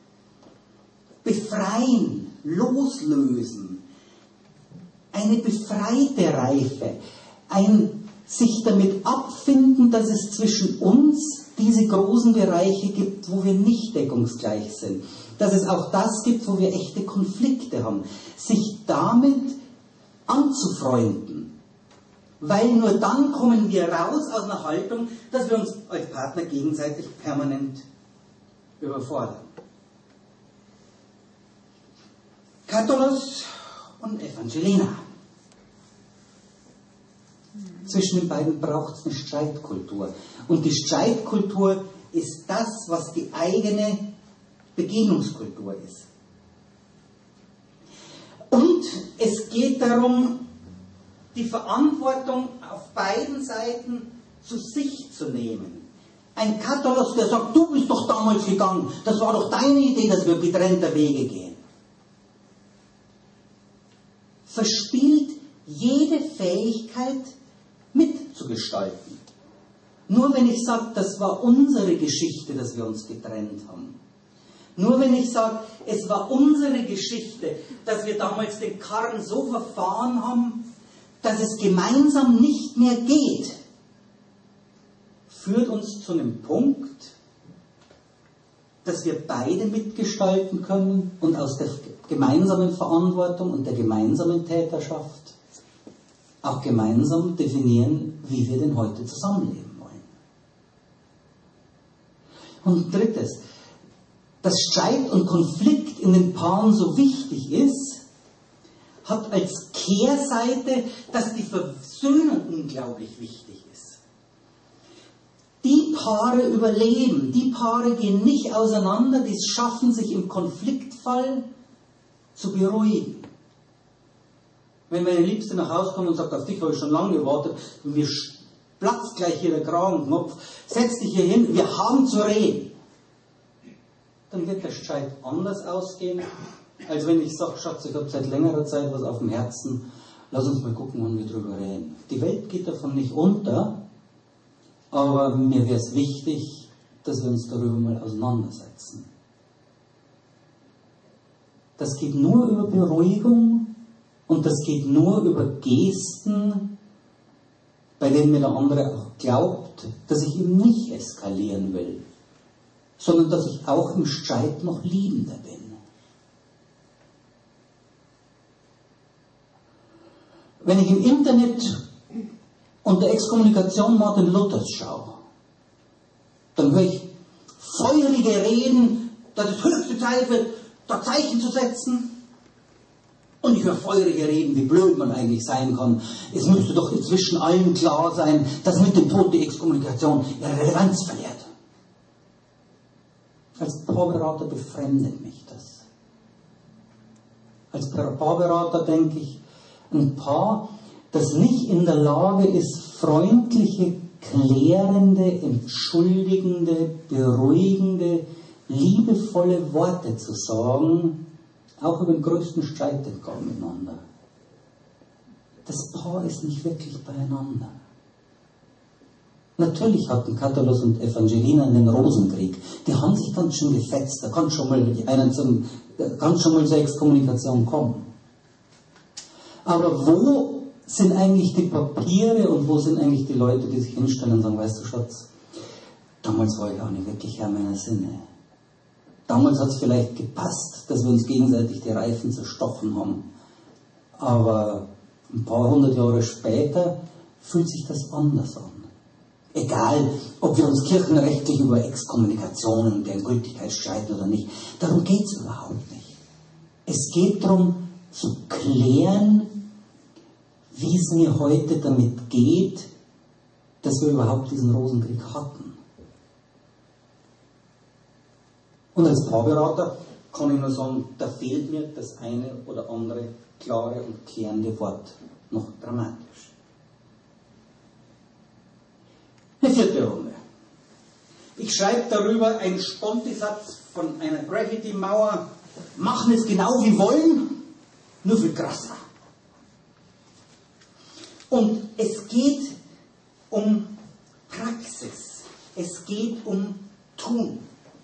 befreien, loslösen. Eine befreite Reife, ein sich damit abfinden, dass es zwischen uns diese großen Bereiche gibt, wo wir nicht deckungsgleich sind. Dass es auch das gibt, wo wir echte Konflikte haben. Sich damit anzufreunden. Weil nur dann kommen wir raus aus einer Haltung, dass wir uns als Partner gegenseitig permanent überfordern. Catullus und Evangelina. Zwischen den beiden braucht es eine Streitkultur. Und die Streitkultur ist das, was die eigene Begegnungskultur ist. Und es geht darum, die Verantwortung auf beiden Seiten zu sich zu nehmen. Ein Catullus, der sagt, du bist doch damals gegangen, das war doch deine Idee, dass wir getrennter Wege gehen. Verspielt jede Fähigkeit mitzugestalten. Nur wenn ich sage, das war unsere Geschichte, dass wir uns getrennt haben. Nur wenn ich sage, es war unsere Geschichte, dass wir damals den Karren so verfahren haben, dass es gemeinsam nicht mehr geht, führt uns zu einem Punkt, dass wir beide mitgestalten können und aus der gemeinsamen Verantwortung und der gemeinsamen Täterschaft auch gemeinsam definieren, wie wir denn heute zusammenleben wollen. Und drittens, dass Streit und Konflikt in den Paaren so wichtig ist, hat als Kehrseite, dass die Versöhnung unglaublich wichtig ist. Die Paare überleben, die Paare gehen nicht auseinander, die es schaffen, sich im Konfliktfall zu beruhigen. Wenn meine Liebste nach Hause kommt und sagt, auf dich habe ich schon lange gewartet, und mir platzt gleich hier der Kragenknopf, setz dich hier hin, wir haben zu reden. Dann wird der Streit anders ausgehen, als wenn ich sage, Schatz, ich habe seit längerer Zeit was auf dem Herzen, lass uns mal gucken, wann wir drüber reden. Die Welt geht davon nicht unter, aber mir wäre es wichtig, dass wir uns darüber mal auseinandersetzen. Das geht nur über Beruhigung und das geht nur über Gesten, bei denen mir der andere auch glaubt, dass ich ihm nicht eskalieren will, sondern dass ich auch im Streit noch liebender bin. Wenn ich im Internet unter Exkommunikation Martin Luthers schaue, dann höre ich feurige Reden, dass es höchste Zeit wird, da Zeichen zu setzen. Und ich höre feurige Reden, wie blöd man eigentlich sein kann. Es müsste doch inzwischen allen klar sein, dass mit dem Tod die Exkommunikation ihre Relevanz verliert. Als Paarberater befremdet mich das. Als Paarberater denke ich, ein Paar, das nicht in der Lage ist, freundliche, klärende, entschuldigende, beruhigende, liebevolle Worte zu sagen, auch über den größten Streit miteinander. Das Paar ist nicht wirklich beieinander. Natürlich hatten Catullus und Evangelina den Rosenkrieg. Die haben sich ganz schön gefetzt. Da kann schon mal, einen zum, da kann schon mal zur Exkommunikation kommen. Aber wo sind eigentlich die Papiere und wo sind eigentlich die Leute, die sich hinstellen und sagen, weißt du, Schatz, damals war ich auch nicht wirklich Herr meiner Sinne. Damals hat es vielleicht gepasst, dass wir uns gegenseitig die Reifen zerstochen haben. Aber ein paar hundert Jahre später fühlt sich das anders an. Egal, ob wir uns kirchenrechtlich über Exkommunikationen und deren Gültigkeit streiten oder nicht. Darum geht es überhaupt nicht. Es geht darum, zu klären, wie es mir heute damit geht, dass wir überhaupt diesen Rosenkrieg hatten. Und als Paarberater kann ich nur sagen, da fehlt mir das eine oder andere klare und klärende Wort noch dramatisch. Eine vierte Runde. Ich schreibe darüber einen Spontisatz von einer Graffiti-Mauer, machen es genau wie wollen, nur viel krasser. Und es geht um Praxis. Es geht um Tun.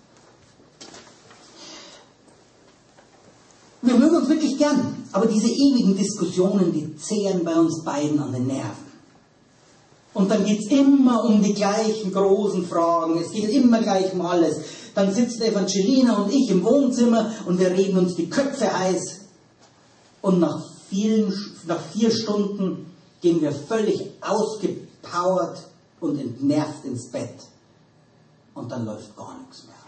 Wir mögen uns wirklich gern, aber diese ewigen Diskussionen, die zehren bei uns beiden an den Nerven. Und dann geht es immer um die gleichen großen Fragen, es geht immer gleich um alles. Dann sitzen Evangelina und ich im Wohnzimmer und wir reden uns die Köpfe heiß. Und nach, vielen, nach vier Stunden gehen wir völlig ausgepowert und entnervt ins Bett. Und dann läuft gar nichts mehr.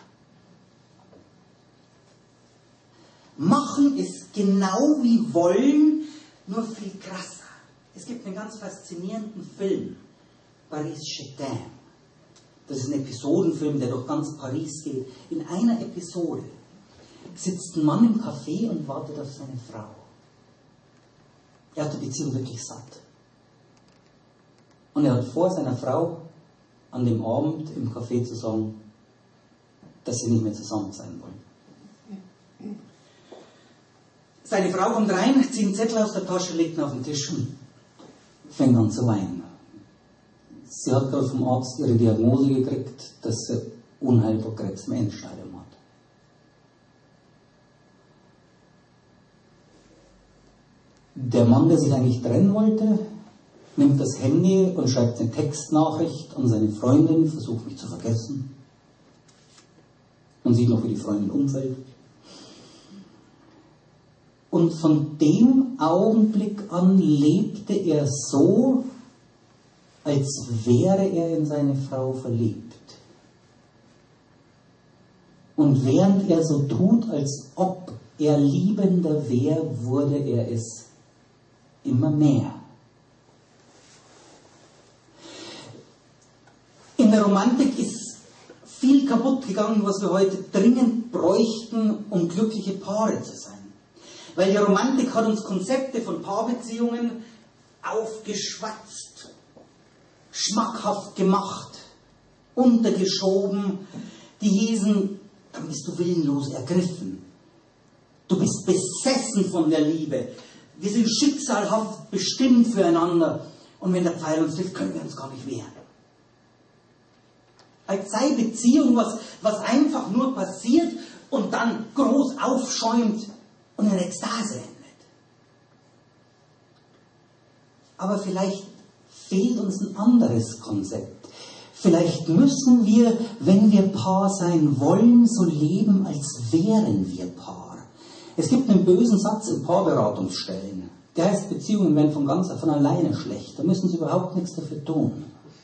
Machen ist genau wie wollen, nur viel krasser. Es gibt einen ganz faszinierenden Film, Paris Châtain. Das ist ein Episodenfilm, der durch ganz Paris geht. In einer Episode sitzt ein Mann im Café und wartet auf seine Frau. Er hat die Beziehung wirklich satt. Und er hat vor, seiner Frau an dem Abend im Café zu sagen, dass sie nicht mehr zusammen sein wollen. Seine Frau kommt rein, zieht einen Zettel aus der Tasche, legt ihn auf den Tisch und fängt an zu weinen. Sie hat gerade vom Arzt ihre Diagnose gekriegt, dass sie unheilbar Krebs im Endstadium hat. Der Mann, der sich eigentlich trennen wollte, nimmt das Handy und schreibt eine Textnachricht an seine Freundin, versucht mich zu vergessen. Man sieht noch, wie die Freundin umfällt. Und von dem Augenblick an lebte er so, als wäre er in seine Frau verliebt. Und während er so tut, als ob er liebender wäre, wurde er es immer mehr. In der Romantik ist viel kaputt gegangen, was wir heute dringend bräuchten, um glückliche Paare zu sein. Weil die Romantik hat uns Konzepte von Paarbeziehungen aufgeschwatzt, schmackhaft gemacht, untergeschoben, die hießen, dann bist du willenlos ergriffen. Du bist besessen von der Liebe. Wir sind schicksalhaft bestimmt füreinander. Und wenn der Pfeil uns trifft, können wir uns gar nicht wehren. Als sei Beziehung was, was einfach nur passiert und dann groß aufschäumt und in Ekstase endet. Aber vielleicht fehlt uns ein anderes Konzept. Vielleicht müssen wir, wenn wir Paar sein wollen, so leben, als wären wir Paar. Es gibt einen bösen Satz in Paarberatungsstellen. Der heißt, Beziehungen werden von ganz von alleine schlecht. Da müssen sie überhaupt nichts dafür tun.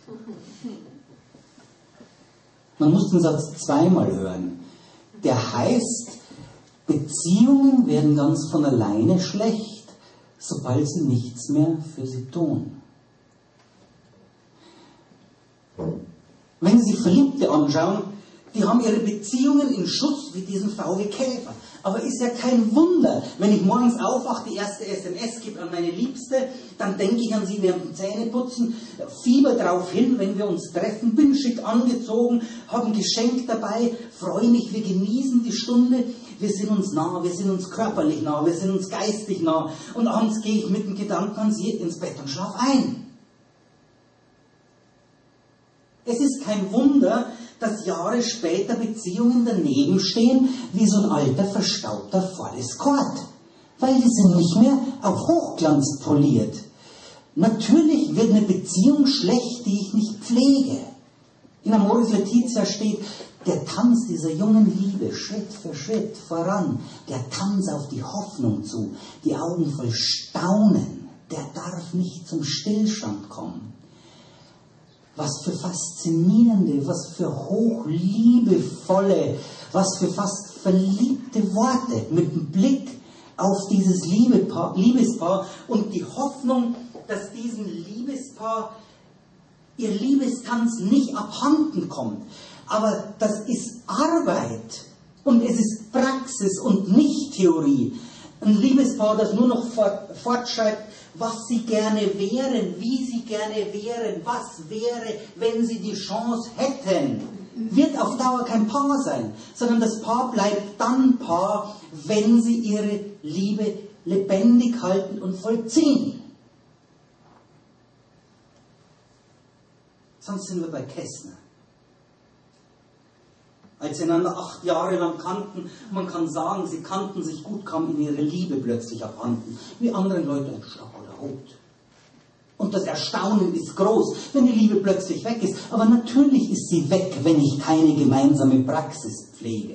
Man muss den Satz zweimal hören. Der heißt, Beziehungen werden ganz von alleine schlecht, sobald sie nichts mehr für sie tun. Wenn Sie sich Verliebte anschauen, die haben ihre Beziehungen in Schuss wie diesen V W Käfer. Aber ist ja kein Wunder, wenn ich morgens aufwache, die erste S M S gebe an meine Liebste, dann denke ich an sie während dem Zähneputzen, fieber drauf hin, wenn wir uns treffen, bin schick angezogen, habe ein Geschenk dabei, freue mich, wir genießen die Stunde, wir sind uns nah, wir sind uns körperlich nah, wir sind uns geistig nah und abends gehe ich mit dem Gedanken an sie ins Bett und schlafe ein. Es ist kein Wunder, dass Jahre später Beziehungen daneben stehen, wie so ein alter, verstaubter Forest Court. Weil die sind nicht mehr auf Hochglanz poliert. Natürlich wird eine Beziehung schlecht, die ich nicht pflege. In Amoris Laetitia steht, der Tanz dieser jungen Liebe, Schritt für Schritt voran, der Tanz auf die Hoffnung zu, die Augen voll Staunen, der darf nicht zum Stillstand kommen. Was für faszinierende, was für hochliebevolle, was für fast verliebte Worte mit dem Blick auf dieses Liebepaar, Liebespaar und die Hoffnung, dass diesem Liebespaar ihr Liebestanz nicht abhanden kommt. Aber das ist Arbeit und es ist Praxis und nicht Theorie. Ein Liebespaar, das nur noch fortschreibt, was sie gerne wären, wie sie gerne wären, was wäre, wenn sie die Chance hätten, wird auf Dauer kein Paar sein, sondern das Paar bleibt dann Paar, wenn sie ihre Liebe lebendig halten und vollziehen. Sonst sind wir bei Kästner. Als sie einander acht Jahre lang kannten, man kann sagen, sie kannten sich gut, kam ihnen ihre Liebe plötzlich abhanden. Wie anderen Leute ein Schlag oder Hut. Und das Erstaunen ist groß, wenn die Liebe plötzlich weg ist. Aber natürlich ist sie weg, wenn ich keine gemeinsame Praxis pflege.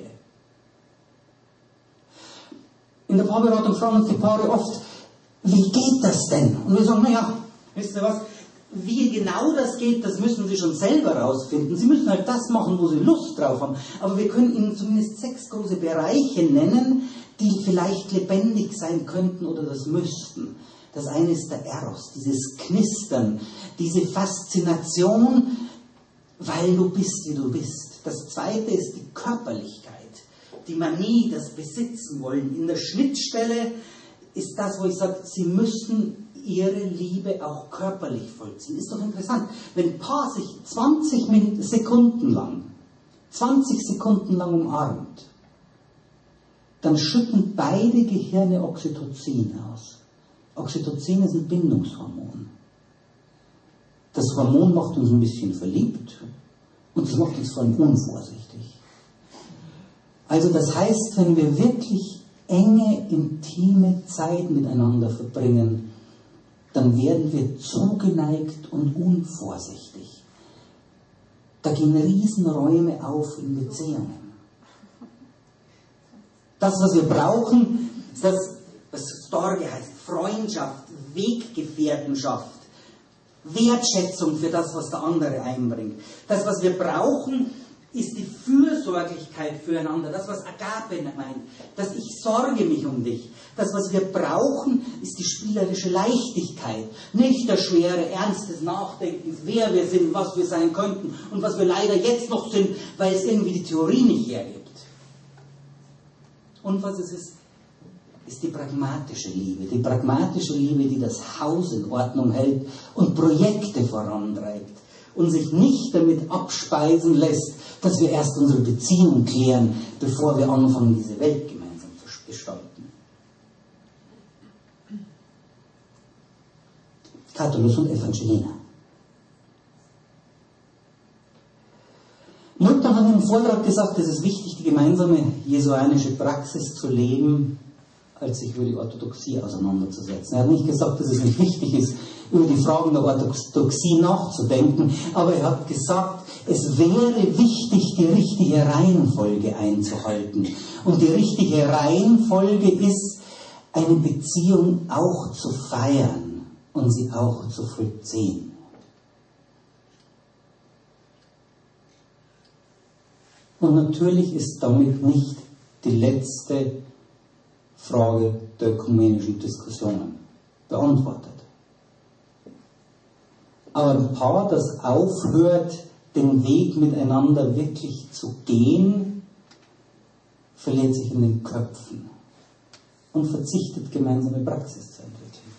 In der Paarberatung fragen uns die Paare oft, wie geht das denn? Und wir sagen, naja, wisst ihr was? Wie genau das geht, das müssen Sie schon selber rausfinden. Sie müssen halt das machen, wo Sie Lust drauf haben. Aber wir können Ihnen zumindest sechs große Bereiche nennen, die vielleicht lebendig sein könnten oder das müssten. Das eine ist der Eros, dieses Knistern, diese Faszination, weil du bist, wie du bist. Das zweite ist die Körperlichkeit, die Manie, das Besitzen wollen. In der Schnittstelle ist das, wo ich sage, Sie müssen ihre Liebe auch körperlich vollziehen. Ist doch interessant, wenn ein Paar sich zwanzig Sekunden lang, zwanzig Sekunden lang umarmt, dann schütten beide Gehirne Oxytocin aus. Oxytocin ist ein Bindungshormon. Das Hormon macht uns ein bisschen verliebt und das macht uns vor allem unvorsichtig. Also das heißt, wenn wir wirklich enge, intime Zeit miteinander verbringen, dann werden wir zugeneigt und unvorsichtig. Da gehen Riesenräume auf in Beziehungen. Das, was wir brauchen, ist das, was Storge heißt, Freundschaft, Weggefährtenschaft, Wertschätzung für das, was der andere einbringt. Das, was wir brauchen, ist die Fürsorglichkeit füreinander, das, was Agape meint, dass ich sorge mich um dich. Das, was wir brauchen, ist die spielerische Leichtigkeit, nicht der schwere Ernst des Nachdenkens, wer wir sind, was wir sein könnten und was wir leider jetzt noch sind, weil es irgendwie die Theorie nicht hergibt. Und was es ist, ist die pragmatische Liebe, die pragmatische Liebe, die das Haus in Ordnung hält und Projekte vorantreibt und sich nicht damit abspeisen lässt, dass wir erst unsere Beziehung klären, bevor wir anfangen, diese Welt gemeinsam zu gestalten. Catullus und Evangelina. habe im Vortrag gesagt, es ist wichtig, die gemeinsame jesuanische Praxis zu leben, als sich über die Orthodoxie auseinanderzusetzen. Er hat nicht gesagt, dass es nicht wichtig ist, über die Fragen der Orthodoxie nachzudenken, aber er hat gesagt, es wäre wichtig, die richtige Reihenfolge einzuhalten. Und die richtige Reihenfolge ist, eine Beziehung auch zu feiern und sie auch zu vollziehen. Und natürlich ist damit nicht die letzte Frage der ökumenischen Diskussionen beantwortet. Aber ein Paar, das aufhört, den Weg miteinander wirklich zu gehen, verliert sich in den Köpfen und verzichtet, gemeinsame Praxis zu entwickeln.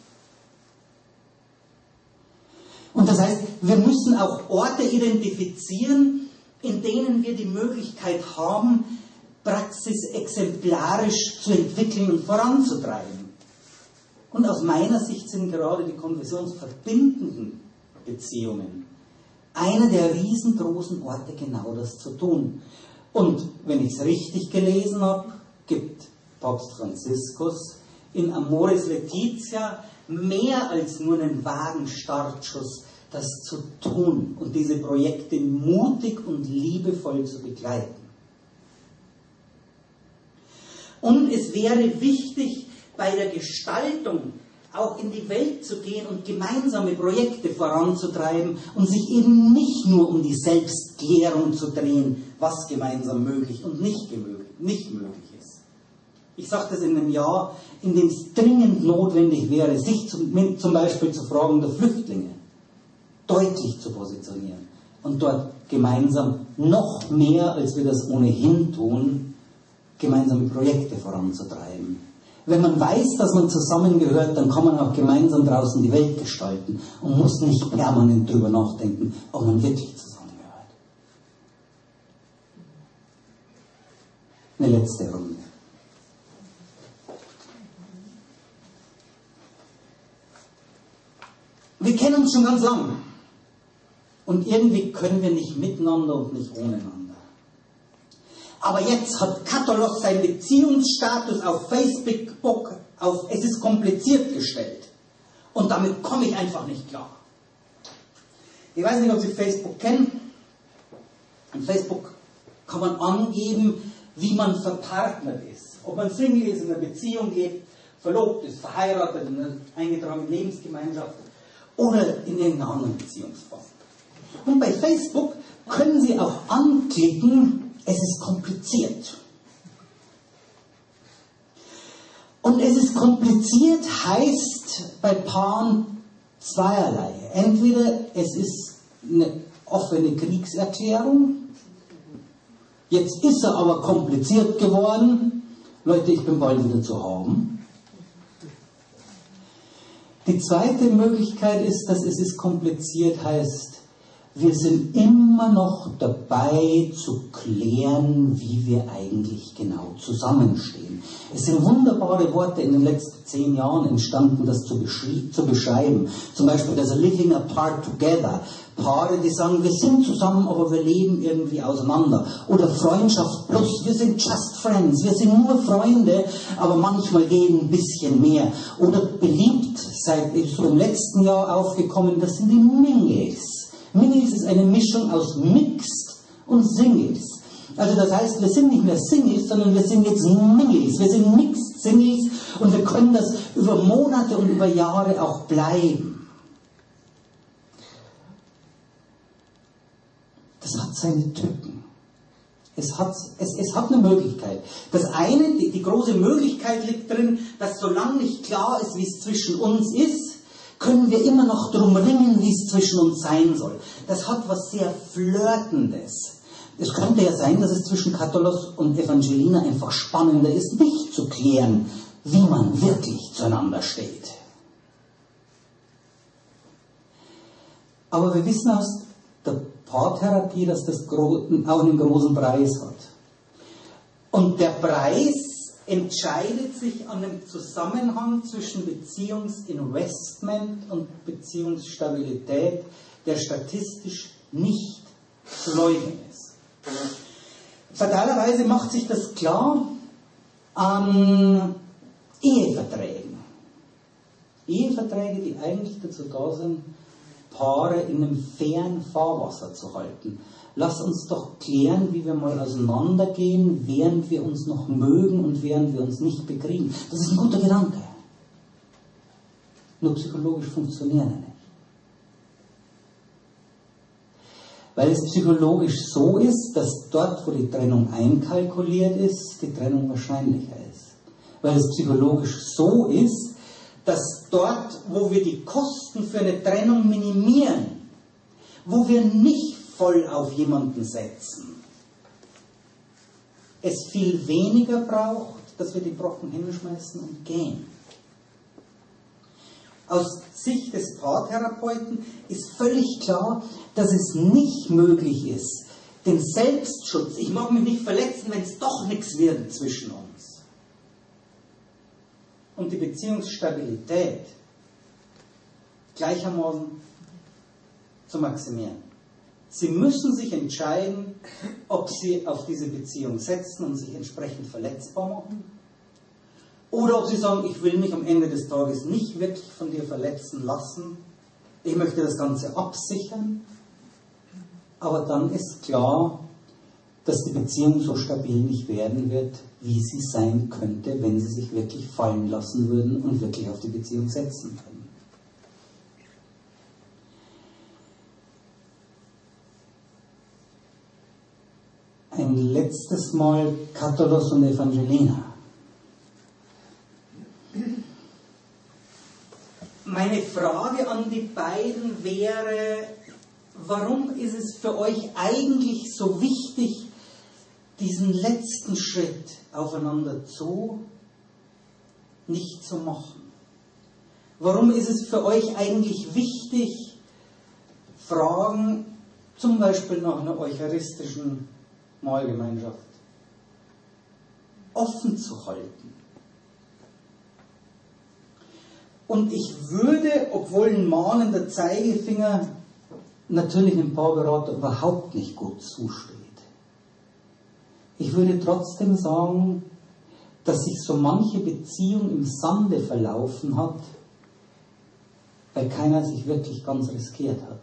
Und das heißt, wir müssen auch Orte identifizieren, in denen wir die Möglichkeit haben, Praxis exemplarisch zu entwickeln und voranzutreiben. Und aus meiner Sicht sind gerade die konfessionsverbindenden Beziehungen einer der riesengroßen Orte, genau das zu tun. Und wenn ich es richtig gelesen habe, gibt Papst Franziskus in Amoris Laetitia mehr als nur einen vagen Startschuss, das zu tun und diese Projekte mutig und liebevoll zu begleiten. Und es wäre wichtig, bei der Gestaltung auch in die Welt zu gehen und gemeinsame Projekte voranzutreiben und sich eben nicht nur um die Selbstklärung zu drehen, was gemeinsam möglich und nicht möglich ist. Ich sage das in einem Jahr, in dem es dringend notwendig wäre, sich zum, zum Beispiel zu Fragen der Flüchtlinge deutlich zu positionieren und dort gemeinsam noch mehr, als wir das ohnehin tun, gemeinsame Projekte voranzutreiben. Wenn man weiß, dass man zusammengehört, dann kann man auch gemeinsam draußen die Welt gestalten und muss nicht permanent drüber nachdenken, ob man wirklich zusammengehört. Eine letzte Runde. Wir kennen uns schon ganz lang. Und irgendwie können wir nicht miteinander und nicht ohneinander. Aber jetzt hat Katholos seinen Beziehungsstatus auf Facebook auf Es ist kompliziert gestellt. Und damit komme ich einfach nicht klar. Ich weiß nicht, ob Sie Facebook kennen. In Facebook kann man angeben, wie man verpartnert ist. Ob man Single ist, in einer Beziehung lebt, verlobt ist, verheiratet, in einer eingetragenen Lebensgemeinschaft oder in irgendeiner anderen Beziehungsform. Und bei Facebook können Sie auch anklicken, es ist kompliziert. Und es ist kompliziert heißt bei Paaren zweierlei. Entweder es ist eine offene Kriegserklärung, jetzt ist er aber kompliziert geworden, Leute, ich bin bald wieder zu haben. Die zweite Möglichkeit ist, dass es ist kompliziert heißt, wir sind immer noch dabei zu klären, wie wir eigentlich genau zusammenstehen. Es sind wunderbare Worte in den letzten zehn Jahren entstanden, das zu, zu beschreiben. Zum Beispiel das Living Apart Together. Paare, die sagen, wir sind zusammen, aber wir leben irgendwie auseinander. Oder Freundschaft plus, wir sind just friends, wir sind nur Freunde, aber manchmal gehen ein bisschen mehr. Oder beliebt, seit so im letzten Jahr aufgekommen, das sind die Mingles. Mingles ist eine Mischung aus Mixed und Singles. Also das heißt, wir sind nicht mehr Singles, sondern wir sind jetzt Mingles. Wir sind Mixed Singles und wir können das über Monate und über Jahre auch bleiben. Das hat seine Tücken. Es hat, es, es hat eine Möglichkeit. Das eine, die, die große Möglichkeit liegt drin, dass solange nicht klar ist, wie es zwischen uns ist, können wir immer noch drum ringen, wie es zwischen uns sein soll. Das hat was sehr Flirtendes. Es könnte ja sein, dass es zwischen Katholos und Evangelina einfach spannender ist, nicht zu klären, wie man wirklich zueinander steht. Aber wir wissen aus der Paartherapie, dass das auch einen großen Preis hat. Und der Preis entscheidet sich an dem Zusammenhang zwischen Beziehungsinvestment und Beziehungsstabilität, der statistisch nicht zu leugnen ist. Fatalerweise macht sich das klar an Eheverträgen. Eheverträge, die eigentlich dazu da sind, Paare in einem fairen Fahrwasser zu halten. Lass uns doch klären, wie wir mal auseinandergehen, während wir uns noch mögen und während wir uns nicht bekriegen. Das ist ein guter Gedanke. Nur psychologisch funktioniert er nicht. Weil es psychologisch so ist, dass dort, wo die Trennung einkalkuliert ist, die Trennung wahrscheinlicher ist. Weil es psychologisch so ist, dass dort, wo wir die Kosten für eine Trennung minimieren, wo wir nicht voll auf jemanden setzen, es viel weniger braucht, dass wir die Brocken hinschmeißen und gehen. Aus Sicht des Paartherapeuten ist völlig klar, dass es nicht möglich ist, den Selbstschutz, ich mag mich nicht verletzen, wenn es doch nichts wird zwischen uns, und die Beziehungsstabilität gleichermaßen zu maximieren. Sie müssen sich entscheiden, ob Sie auf diese Beziehung setzen und sich entsprechend verletzbar machen, oder ob Sie sagen, ich will mich am Ende des Tages nicht wirklich von dir verletzen lassen, ich möchte das Ganze absichern, aber dann ist klar, dass die Beziehung so stabil nicht werden wird, wie sie sein könnte, wenn sie sich wirklich fallen lassen würden und wirklich auf die Beziehung setzen können. Ein letztes Mal Catullus und Evangelina. Meine Frage an die beiden wäre, warum ist es für euch eigentlich so wichtig, diesen letzten Schritt aufeinander zu nicht zu machen? Warum ist es für euch eigentlich wichtig, Fragen zum Beispiel nach einer eucharistischen Mahlgemeinschaft offen zu halten? Und ich würde, obwohl ein mahnender Zeigefinger natürlich dem Paarberater überhaupt nicht gut zusteht, ich würde trotzdem sagen, dass sich so manche Beziehung im Sande verlaufen hat, weil keiner sich wirklich ganz riskiert hat.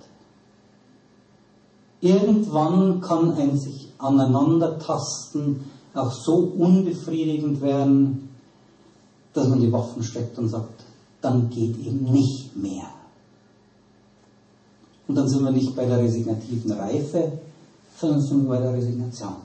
Irgendwann kann ein sich aneinandertasten auch so unbefriedigend werden, dass man die Waffen steckt und sagt, dann geht eben nicht mehr. Und dann sind wir nicht bei der resignativen Reife, sondern sind wir bei der Resignation.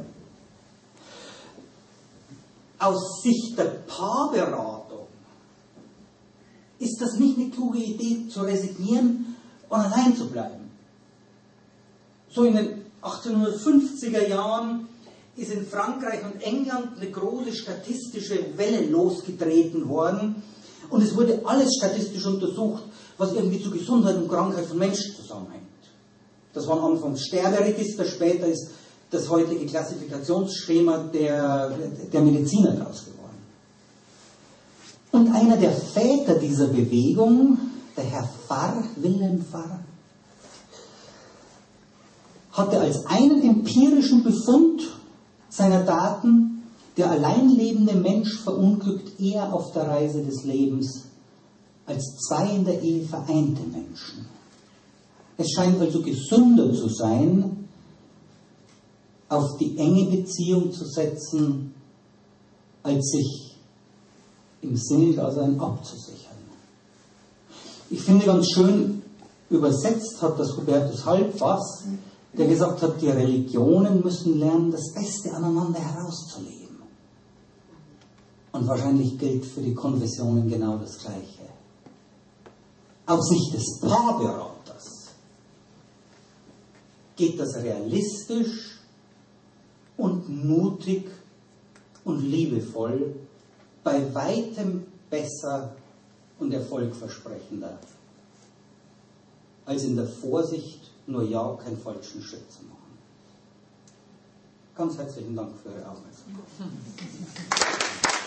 Aus Sicht der Paarberatung ist das nicht eine kluge Idee, zu resignieren und allein zu bleiben. So in den achtzehnhundertfünfziger Jahren ist in Frankreich und England eine große statistische Welle losgetreten worden und es wurde alles statistisch untersucht, was irgendwie zu Gesundheit und Krankheit von Menschen zusammenhängt. Das waren anfangs Sterberegister, später ist das heutige Klassifikationsschema der, der Mediziner daraus geworden. Und einer der Väter dieser Bewegung, der Herr Farr, Wilhelm Farr, hatte als einen empirischen Befund seiner Daten, der allein lebende Mensch verunglückt eher auf der Reise des Lebens als zwei in der Ehe vereinte Menschen. Es scheint also gesünder zu sein, auf die enge Beziehung zu setzen, als sich im Single-Dasein abzusichern. Ich finde ganz schön übersetzt hat das Hubertus Halbfass, der gesagt hat, die Religionen müssen lernen, das Beste aneinander herauszuleben. Und wahrscheinlich gilt für die Konfessionen genau das Gleiche. Aus Sicht des Paarberaters geht das realistisch und mutig und liebevoll bei weitem besser und erfolgversprechender, als in der Vorsicht, nur ja keinen falschen Schritt zu machen. Ganz herzlichen Dank für Ihre Aufmerksamkeit.